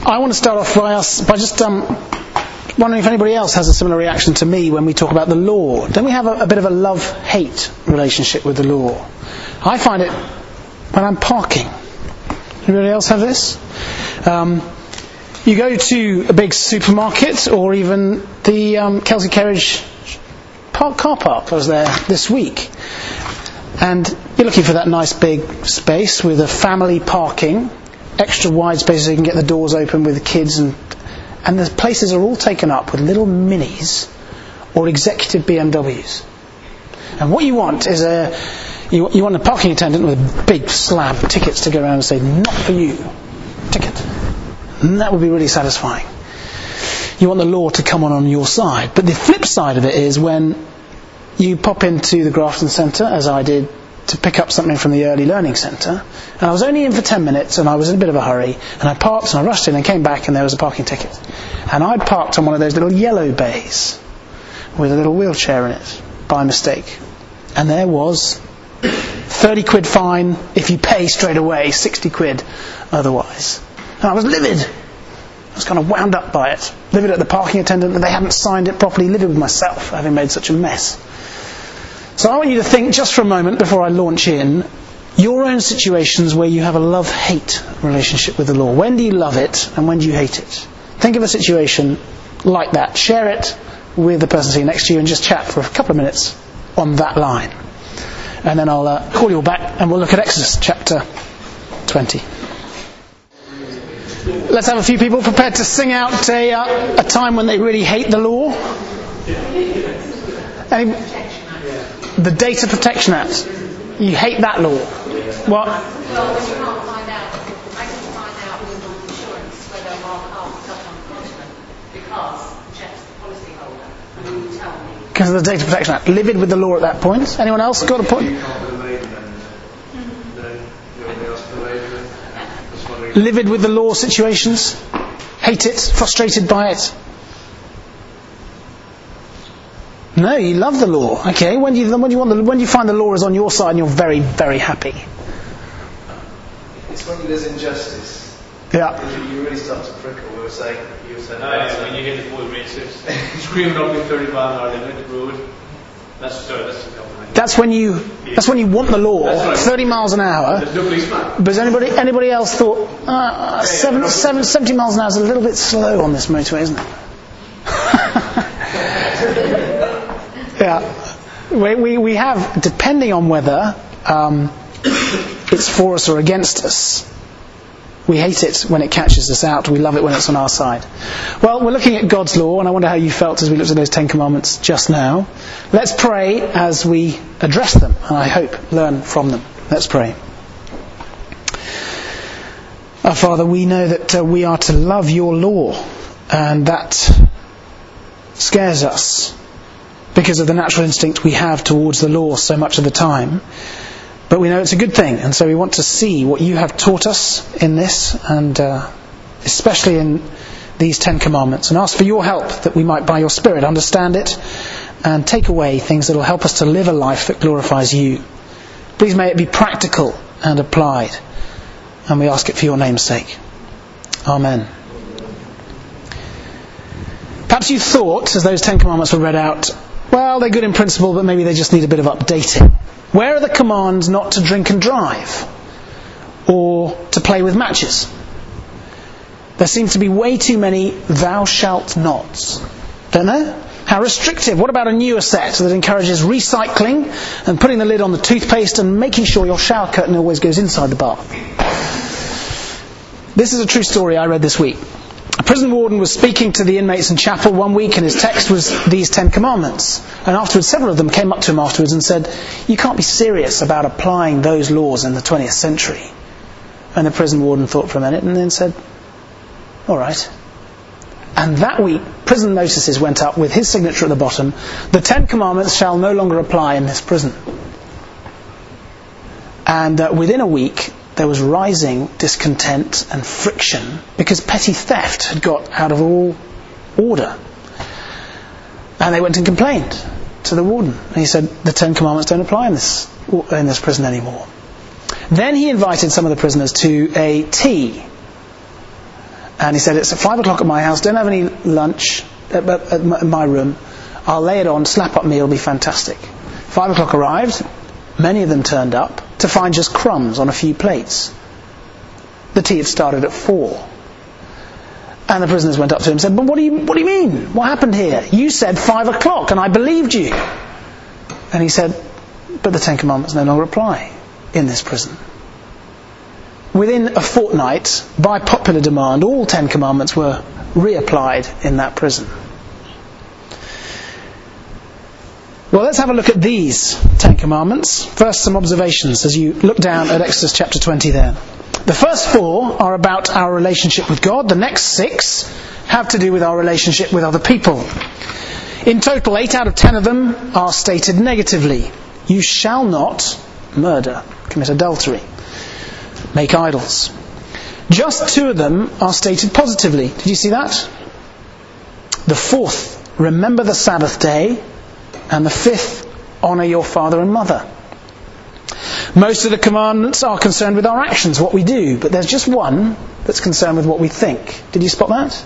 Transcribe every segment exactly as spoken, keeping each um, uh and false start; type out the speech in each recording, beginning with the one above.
I want to start off by us by just um, wondering if anybody else has a similar reaction to me when we talk about the law. Don't we have a, a bit of a love-hate relationship with the law? I find it when I'm parking. Anybody else have this? Um, you go to a big supermarket or even the um, Kelsey Kerridge park, car park. I was there this week. And you're looking for that nice big space with a family parking, extra wide space so you can get the doors open with the kids, and and the places are all taken up with little minis or executive B M Ws. And what you want is a you, you want a parking attendant with a big slab of tickets to go around and say, "Not for you, ticket." And that would be really satisfying. You want the law to come on on your side. But the flip side of it is when you pop into the Grafton Centre, as I did, to pick up something from the Early Learning Centre, and I was only in for ten minutes and I was in a bit of a hurry, and I parked and I rushed in and came back and there was a parking ticket. And I parked on one of those little yellow bays with a little wheelchair in it by mistake. And there was thirty quid fine if you pay straight away, sixty quid otherwise. And I was livid. I was kind of wound up by it. Livid at the parking attendant that they hadn't signed it properly, livid with myself having made such a mess. So I want you to think just for a moment before I launch in, your own situations where you have a love-hate relationship with the law. When do you love it and when do you hate it? Think of a situation like that. Share it with the person sitting next to you and just chat for a couple of minutes on that line. And then I'll uh, call you all back and we'll look at Exodus chapter twenty. Let's have a few people prepared to sing out a, uh, a time when they really hate the law. Any, the Data Protection Act. You hate that law. What? Well, you can't find out. I can find out with my insurance whether our car is up on the continent because Jeff's the policy holder and he will tell me. Because of the Data Protection Act. Livid with the law at that point. Anyone else got a point? Livid with the law situations? Hate it? Frustrated by it? No, you love the law. Okay, when do you when do you want the, when do you find the law is on your side and you're very, very happy? It's when there's injustice. Yeah. You really start to prickle. We were saying, you were saying. No, yeah, when you hit the boy racers, screaming up in thirty mile an hour limit road. That's sorry, that's the compliment. That's when you that's when you want the law. Right. Thirty miles an hour. There's no policeman. But has anybody anybody else thought uh, seven, seven, seventy miles an hour is a little bit slow on this motorway, isn't it? Yeah, we, we we have, depending on whether um, it's for us or against us. We hate it when it catches us out. We love it when it's on our side. Well, we're looking at God's law, and I wonder how you felt as we looked at those Ten Commandments just now. Let's pray as we address them, and I hope learn from them. Let's pray. Our Father, we know that uh, we are to love your law, and that scares us because of the natural instinct we have towards the law so much of the time. But we know it's a good thing, and so we want to see what you have taught us in this, and uh, especially in these Ten Commandments, and ask for your help that we might, by your Spirit, understand it and take away things that will help us to live a life that glorifies you. Please may it be practical and applied, and we ask it for your name's sake. Amen. Perhaps you thought, as those Ten Commandments were read out, well, they're good in principle, but maybe they just need a bit of updating. Where are the commands not to drink and drive? Or to play with matches? There seem to be way too many thou shalt nots. Don't there? How restrictive. What about a newer set that encourages recycling and putting the lid on the toothpaste and making sure your shower curtain always goes inside the bath? This is a true story I read this week. A prison warden was speaking to the inmates in chapel one week, and his text was these Ten Commandments. And afterwards, several of them came up to him afterwards and said, "You can't be serious about applying those laws in the twentieth century." And the prison warden thought for a minute and then said, "All right." And that week, prison notices went up with his signature at the bottom. The Ten Commandments shall no longer apply in this prison. And uh, within a week, there was rising discontent and friction because petty theft had got out of all order. And they went and complained to the warden. And he said, the Ten Commandments don't apply in this in this prison anymore. Then he invited some of the prisoners to a tea. And he said, it's at five o'clock at my house, don't have any lunch at, at my room. I'll lay it on, slap up meal, it'll be fantastic. Five o'clock arrived, many of them turned up to find just crumbs on a few plates. The tea had started at four. And the prisoners went up to him and said, but what do you, what do you mean? What happened here? You said five o'clock and I believed you. And he said, but the Ten Commandments no longer apply in this prison. Within a fortnight, by popular demand, all Ten Commandments were reapplied in that prison. Well, let's have a look at these Ten Commandments. First, some observations as you look down at Exodus chapter twenty there. The first four are about our relationship with God. The next six have to do with our relationship with other people. In total, eight out of ten of them are stated negatively. You shall not murder, commit adultery, make idols. Just two of them are stated positively. Did you see that? The fourth, remember the Sabbath day. And the fifth, honour your father and mother. Most of the commandments are concerned with our actions, what we do. But there's just one that's concerned with what we think. Did you spot that?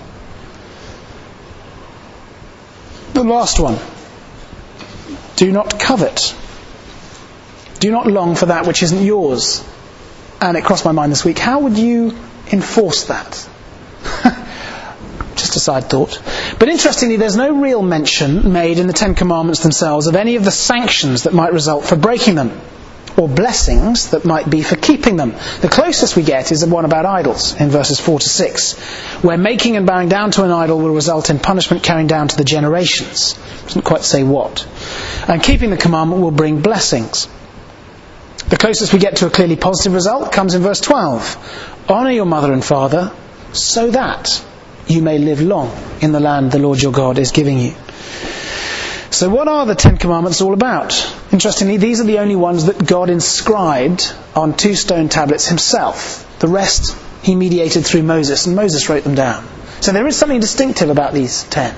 The last one. Do not covet. Do not long for that which isn't yours. And it crossed my mind this week, how would you enforce that? Just a side thought. But interestingly, there's no real mention made in the Ten Commandments themselves of any of the sanctions that might result for breaking them, or blessings that might be for keeping them. The closest we get is the one about idols in verses four to six, where making and bowing down to an idol will result in punishment carrying down to the generations. It doesn't quite say what. And keeping the commandment will bring blessings. The closest we get to a clearly positive result comes in verse twelve. Honour your mother and father, so that you may live long in the land the Lord your God is giving you. So what are the Ten Commandments all about? Interestingly, these are the only ones that God inscribed on two stone tablets himself. The rest he mediated through Moses, and Moses wrote them down. So there is something distinctive about these ten.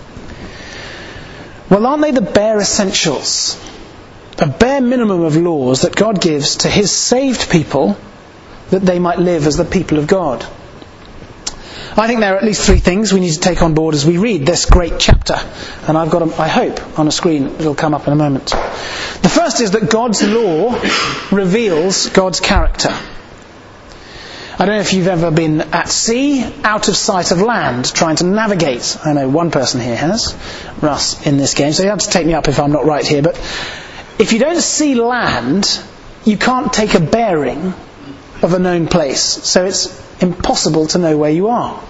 Well, aren't they the bare essentials? A bare minimum of laws that God gives to his saved people that they might live as the people of God. I think there are at least three things we need to take on board as we read this great chapter. And I've got them, I hope, on a screen. It'll come up in a moment. The first is that God's law reveals God's character. I don't know if you've ever been at sea, out of sight of land, trying to navigate. I know one person here has, Russ, in this game. So you have to take me up if I'm not right here. But if you don't see land, you can't take a bearing of a known place. So it's impossible to know where you are.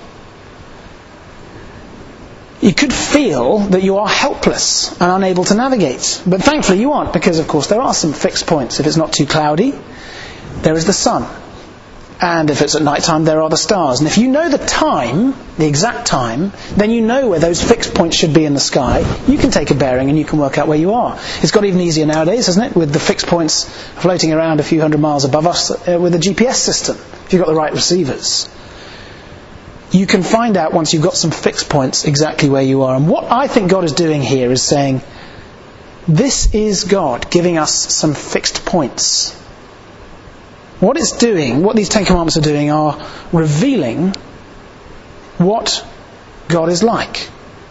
You could feel that you are helpless and unable to navigate. But thankfully you aren't, because of course there are some fixed points. If it's not too cloudy, there is the sun. And if it's at night time, there are the stars. And if you know the time, the exact time, then you know where those fixed points should be in the sky. You can take a bearing and you can work out where you are. It's got even easier nowadays, hasn't it? With the fixed points floating around a few hundred miles above us uh, with a G P S system. If you've got the right receivers. You can find out once you've got some fixed points exactly where you are. And what I think God is doing here is saying, this is God giving us some fixed points. What it's doing, what these Ten Commandments are doing, are revealing what God is like.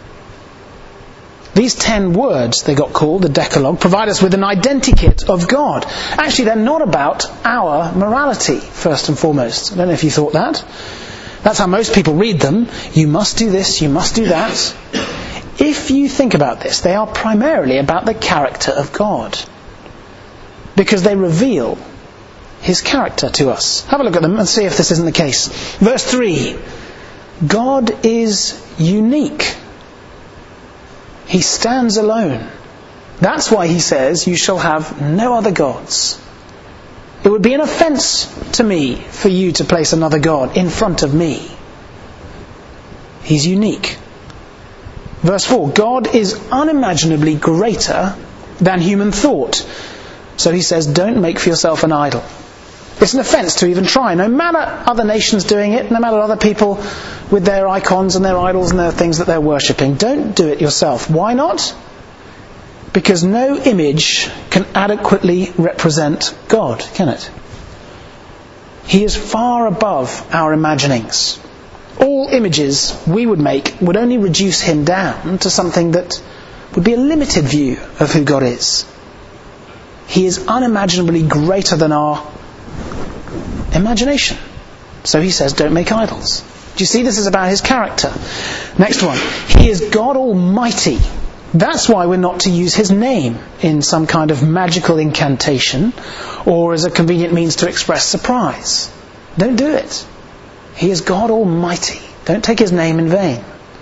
These ten words, they got called, the Decalogue, provide us with an identikit of God. Actually, they're not about our morality, first and foremost. I don't know if you thought that. That's how most people read them. You must do this, you must do that. If you think about this, they are primarily about the character of God. Because they reveal his character to us. Have a look at them and see if this isn't the case. Verse three. God is unique. He stands alone. That's why he says, you shall have no other gods. It would be an offence to me for you to place another God in front of me. He's unique. Verse four. God is unimaginably greater than human thought. So he says, don't make for yourself an idol. It's an offence to even try. No matter other nations doing it, no matter other people with their icons and their idols and their things that they're worshipping, don't do it yourself. Why not? Because no image can adequately represent God, can it? He is far above our imaginings. All images we would make would only reduce him down to something that would be a limited view of who God is. He is unimaginably greater than our imagination. So he says, don't make idols. Do you see, this is about his character. Next one. He is God Almighty. That's why we're not to use his name in some kind of magical incantation or as a convenient means to express surprise. Don't do it. He is God Almighty. Don't take his name in vain.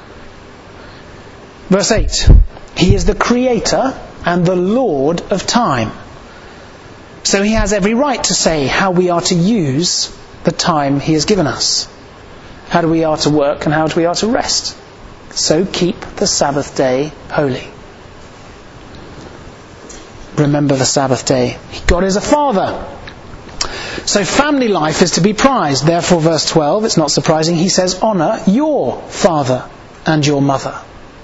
Verse eight. He is the creator and the Lord of time. So he has every right to say how we are to use the time he has given us. How do we are to work and how do we are to rest. So keep the Sabbath day holy. Remember the Sabbath day. God is a father. So family life is to be prized. Therefore, verse twelve, it's not surprising, he says, honour your father and your mother.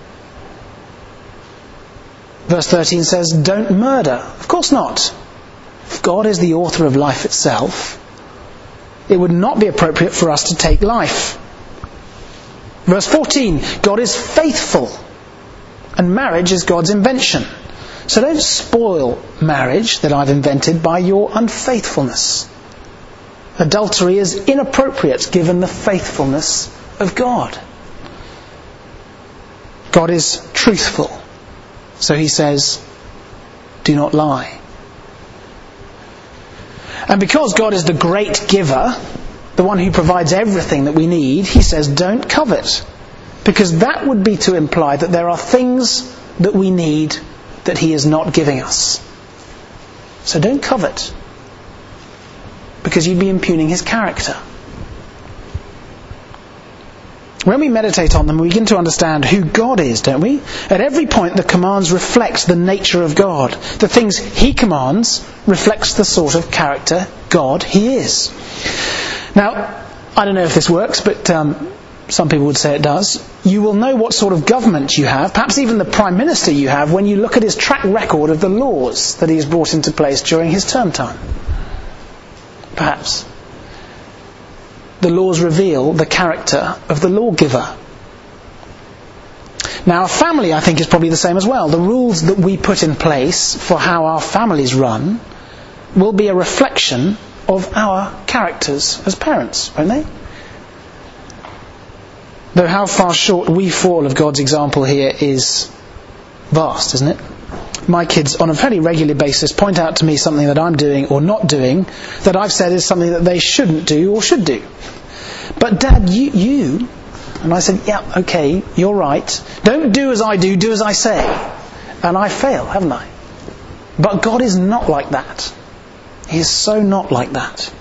Verse thirteen says, don't murder. Of course not. If God is the author of life itself, it would not be appropriate for us to take life. Verse fourteen, God is faithful, and marriage is God's invention. So don't spoil marriage that I've invented by your unfaithfulness. Adultery is inappropriate given the faithfulness of God. God is truthful. So he says, do not lie. And because God is the great giver, the one who provides everything that we need, he says, don't covet. Because that would be to imply that there are things that we need that he is not giving us. So don't covet. Because you'd be impugning his character. When we meditate on them, we begin to understand who God is, don't we? At every point, the commands reflect the nature of God. The things he commands reflects the sort of character God he is. Now, I don't know if this works, but um, some people would say it does. You will know what sort of government you have, perhaps even the Prime Minister you have, when you look at his track record of the laws that he has brought into place during his term time. Perhaps. The laws reveal the character of the lawgiver. Now, a family, I think, is probably the same as well. The rules that we put in place for how our families run will be a reflection of our characters as parents, won't they? Though how far short we fall of God's example here is vast, isn't it? My kids, on a fairly regular basis, point out to me something that I'm doing or not doing that I've said is something that they shouldn't do or should do. But Dad, you, you... And I said, yeah, okay, you're right. Don't do as I do, do as I say. And I fail, haven't I? But God is not like that. He is so not like that.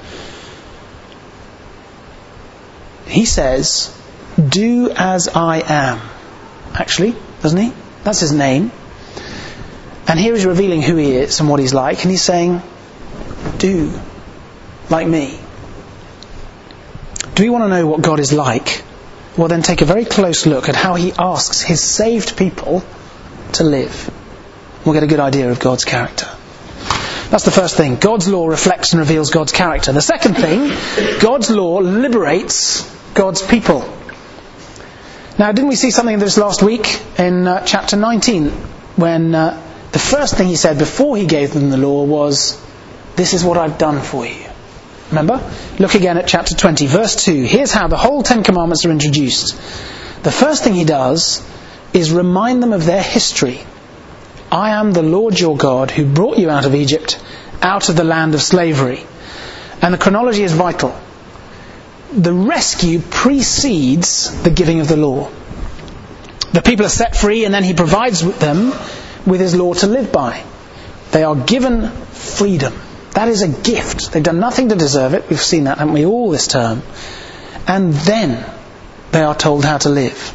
He says, do as I am. Actually, doesn't he? That's his name. And here he's revealing who he is and what he's like. And he's saying, do like me. Do you want to know what God is like? Well, then take a very close look at how he asks his saved people to live. We'll get a good idea of God's character. That's the first thing. God's law reflects and reveals God's character. The second thing, God's law liberates God's people. Now, didn't we see something of this last week in uh, chapter nineteen, when uh, the first thing he said before he gave them the law was, this is what I've done for you. Remember? Look again at chapter twenty, verse two. Here's how the whole Ten Commandments are introduced. The first thing he does is remind them of their history. I am the Lord your God who brought you out of Egypt, out of the land of slavery. And the chronology is vital. The rescue precedes the giving of the law. The people are set free, and then he provides them with his law to live by. They are given freedom. That is a gift. They've done nothing to deserve it. We've seen that, haven't we, all this term. And then they are told how to live.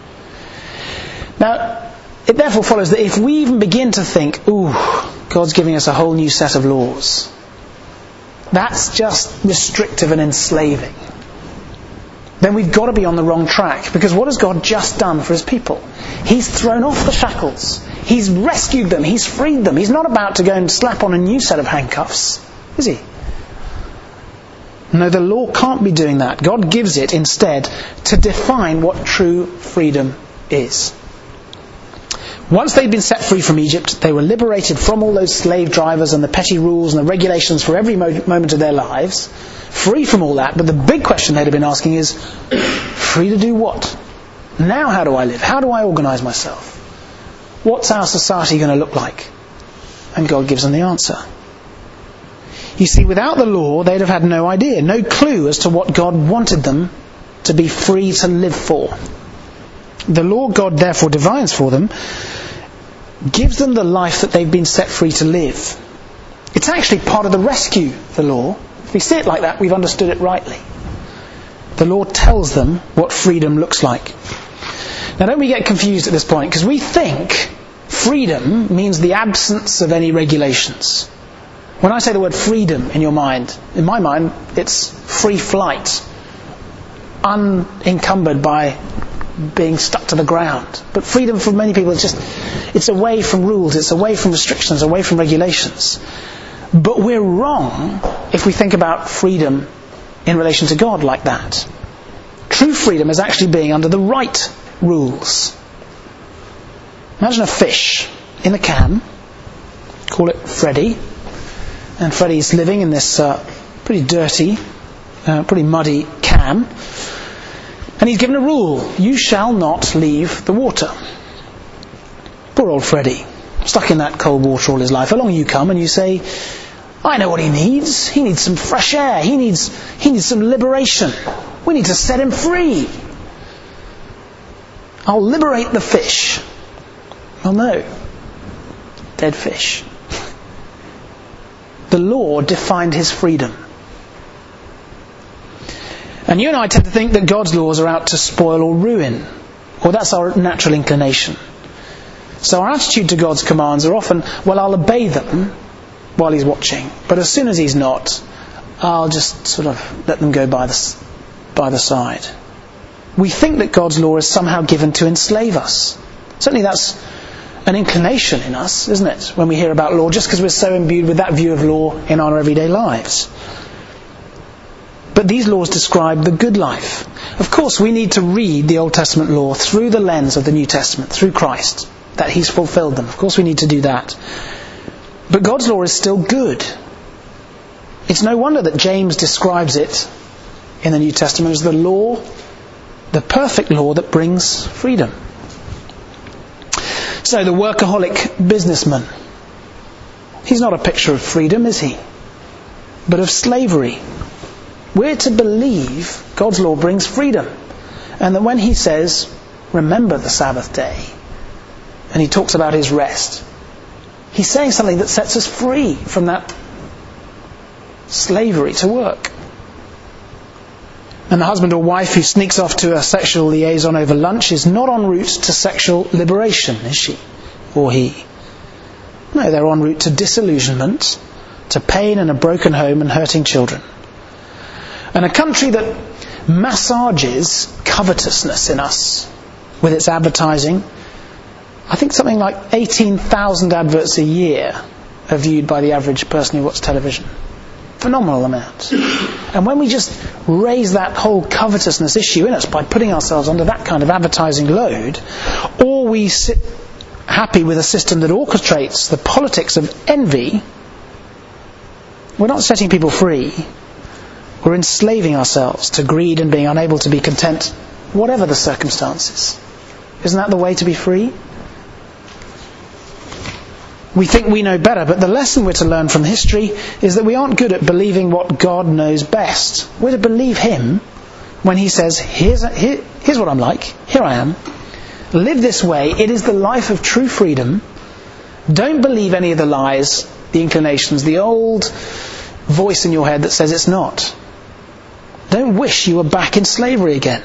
Now, it therefore follows that if we even begin to think, ooh, God's giving us a whole new set of laws, that's just restrictive and enslaving, then we've got to be on the wrong track. Because what has God just done for his people? He's thrown off the shackles. He's rescued them. He's freed them. He's not about to go and slap on a new set of handcuffs, is he? No, the law can't be doing that. God gives it instead to define what true freedom is. Once they'd been set free from Egypt, they were liberated from all those slave drivers and the petty rules and the regulations for every mo- moment of their lives. Free from all that, but the big question they'd have been asking is, free to do what? Now how do I live? How do I organise myself? What's our society going to look like? And God gives them the answer. You see, without the law, they'd have had no idea, no clue as to what God wanted them to be free to live for. The law God therefore divines for them gives them the life that they've been set free to live. It's actually part of the rescue, the law. If we see it like that, we've understood it rightly. The law tells them what freedom looks like. Now don't we get confused at this point, because we think freedom means the absence of any regulations. When I say the word freedom in your mind, in my mind, it's free flight, unencumbered by being stuck to the ground. But freedom for many people is just, it's away from rules, it's away from restrictions, away from regulations. But we're wrong if we think about freedom in relation to God like that. True freedom is actually being under the right rules. Imagine a fish in a can, call it Freddy, and Freddy's living in this uh, pretty dirty, uh, pretty muddy can. And he's given a rule: you shall not leave the water. Poor old Freddy, stuck in that cold water all his life. Along you come and you say, I know what he needs. He needs some fresh air. He needs, he needs some liberation. We need to set him free. I'll liberate the fish. Well, no. Dead fish. The law defined his freedom. And you and I tend to think that God's laws are out to spoil or ruin. Or that's our natural inclination. So our attitude to God's commands are often, well, I'll obey them while he's watching. But as soon as he's not, I'll just sort of let them go by the, by the side. We think that God's law is somehow given to enslave us. Certainly that's an inclination in us, isn't it? When we hear about law, just because we're so imbued with that view of law in our everyday lives. But these laws describe the good life. Of course, we need to read the Old Testament law through the lens of the New Testament, through Christ, that he's fulfilled them. Of course, we need to do that. But God's law is still good. It's no wonder that James describes it in the New Testament as the law, the perfect law that brings freedom. So the workaholic businessman, he's not a picture of freedom, is he? But of slavery. We're to believe God's law brings freedom. And that when he says, remember the Sabbath day, and he talks about his rest, he's saying something that sets us free from that slavery to work. And the husband or wife who sneaks off to a sexual liaison over lunch is not en route to sexual liberation, is she? Or he? No, they're en route to disillusionment, to pain and a broken home and hurting children. And a country that massages covetousness in us with its advertising, I think something like eighteen thousand adverts a year are viewed by the average person who watches television. Phenomenal amount. And when we just raise that whole covetousness issue in us by putting ourselves under that kind of advertising load, or we sit happy with a system that orchestrates the politics of envy, we're not setting people free. We're enslaving ourselves to greed and being unable to be content, whatever the circumstances. Isn't that the way to be free? We think we know better, but the lesson we're to learn from history is that we aren't good at believing what God knows best. We're to believe him when he says, here's, a, here, here's what I'm like, here I am. Live this way, it is the life of true freedom. Don't believe any of the lies, the inclinations, the old voice in your head that says it's not. Don't wish you were back in slavery again.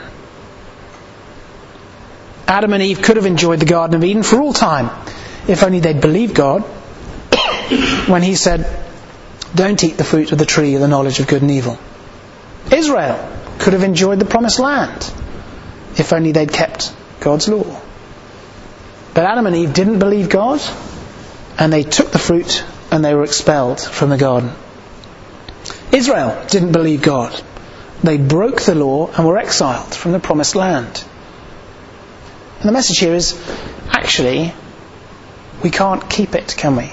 Adam and Eve could have enjoyed the Garden of Eden for all time, if only they'd believed God when he said, don't eat the fruit of the tree of the knowledge of good and evil. Israel could have enjoyed the promised land if only they'd kept God's law. But Adam and Eve didn't believe God, and they took the fruit and they were expelled from the garden. Israel didn't believe God. They broke the law and were exiled from the promised land. And the message here is, actually, we can't keep it, can we?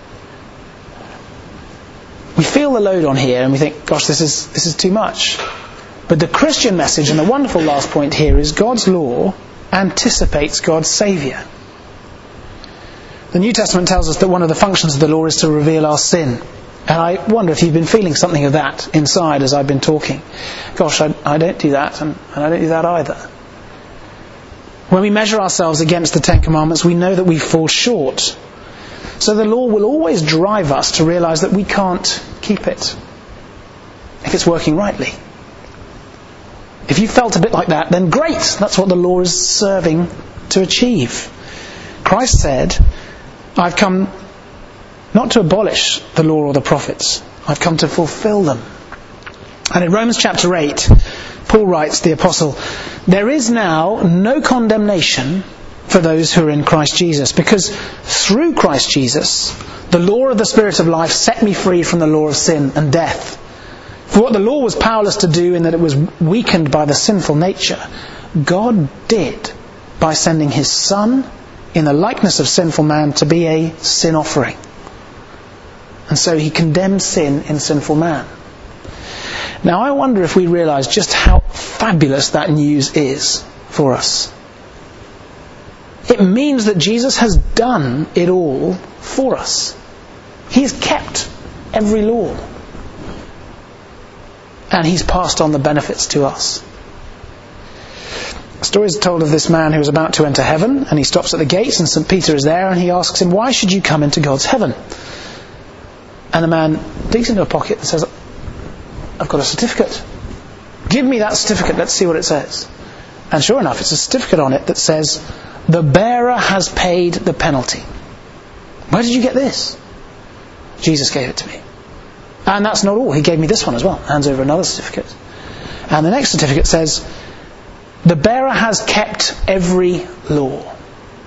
We feel the load on here and we think, gosh, this is this is too much. But the Christian message, and the wonderful last point here, is God's law anticipates God's saviour. The New Testament tells us that one of the functions of the law is to reveal our sin. And I wonder if you've been feeling something of that inside as I've been talking. Gosh, I, I don't do that, and, and I don't do that either. When we measure ourselves against the Ten Commandments, we know that we fall short. So the law will always drive us to realise that we can't keep it, if it's working rightly. If you felt a bit like that, then great. That's what the law is serving to achieve. Christ said, I've come not to abolish the law or the prophets. I've come to fulfill them. And in Romans chapter eight, Paul writes, the apostle, there is now no condemnation for those who are in Christ Jesus, because through Christ Jesus, the law of the Spirit of life set me free from the law of sin and death. For what the law was powerless to do in that it was weakened by the sinful nature, God did by sending his Son in the likeness of sinful man to be a sin offering. And so he condemned sin in sinful man. Now I wonder if we realise just how fabulous that news is for us. It means that Jesus has done it all for us. He's kept every law. And he's passed on the benefits to us. A story is told of this man who was about to enter heaven, and he stops at the gates, and Saint Peter is there, and he asks him, why should you come into God's heaven? And the man digs into a pocket and says, I've got a certificate. Give me that certificate, let's see what it says. And sure enough, it's a certificate on it that says, the bearer has paid the penalty. Where did you get this? Jesus gave it to me. And that's not all. He gave me this one as well. Hands over another certificate. And the next certificate says, the bearer has kept every law.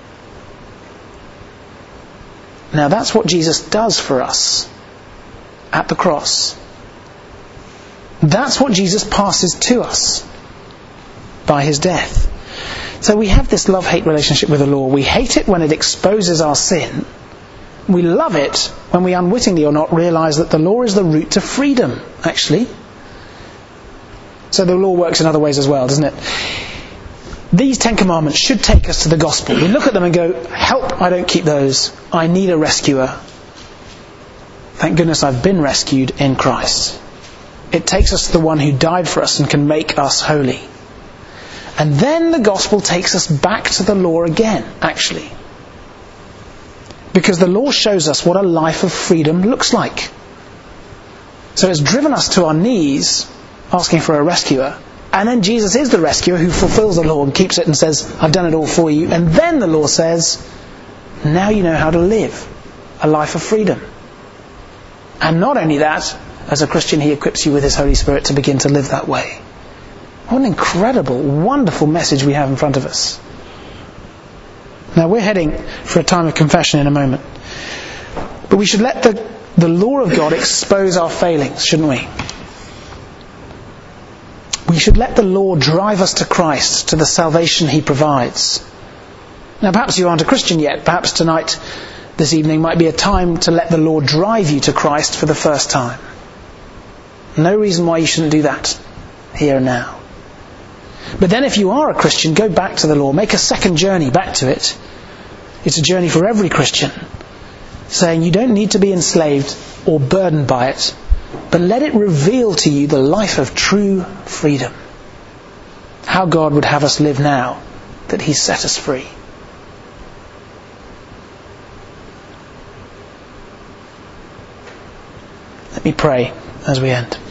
Now that's what Jesus does for us at the cross. That's what Jesus passes to us by his death. So we have this love-hate relationship with the law. We hate it when it exposes our sin. We love it when we unwittingly or not realise that the law is the route to freedom, actually. So the law works in other ways as well, doesn't it? These Ten Commandments should take us to the gospel. We look at them and go, help, I don't keep those. I need a rescuer. Thank goodness I've been rescued in Christ. It takes us to the one who died for us and can make us holy. And then the gospel takes us back to the law again, actually. Because the law shows us what a life of freedom looks like. So it's driven us to our knees, asking for a rescuer. And then Jesus is the rescuer who fulfills the law and keeps it and says, I've done it all for you. And then the law says, now you know how to live a life of freedom. And not only that, as a Christian, he equips you with his Holy Spirit to begin to live that way. What an incredible, wonderful message we have in front of us. Now we're heading for a time of confession in a moment. But we should let the, the law of God expose our failings, shouldn't we? We should let the law drive us to Christ, to the salvation he provides. Now perhaps you aren't a Christian yet. Perhaps tonight, this evening, might be a time to let the law drive you to Christ for the first time. No reason why you shouldn't do that here and now. But then if you are a Christian, go back to the law. Make a second journey back to it. It's a journey for every Christian. Saying you don't need to be enslaved or burdened by it, but let it reveal to you the life of true freedom. How God would have us live now that he's set us free. Let me pray as we end.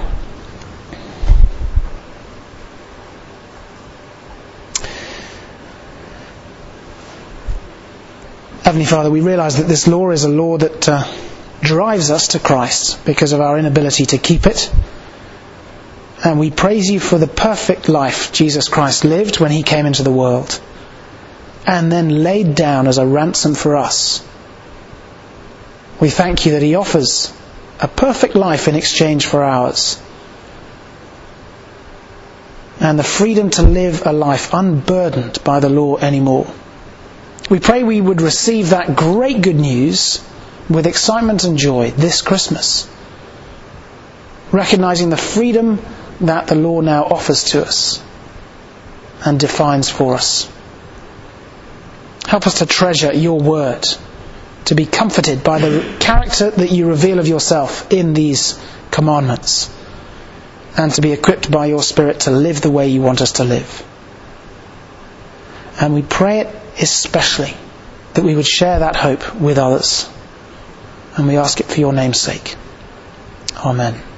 Heavenly Father, we realise that this law is a law that uh, drives us to Christ because of our inability to keep it. And we praise you for the perfect life Jesus Christ lived when he came into the world and then laid down as a ransom for us. We thank you that he offers a perfect life in exchange for ours, and the freedom to live a life unburdened by the law anymore. We pray we would receive that great good news with excitement and joy this Christmas, recognizing the freedom that the law now offers to us and defines for us. Help us to treasure your word, to be comforted by the character that you reveal of yourself in these commandments, and to be equipped by your Spirit to live the way you want us to live. And we pray it especially that we would share that hope with others. And we ask it for your name's sake. Amen.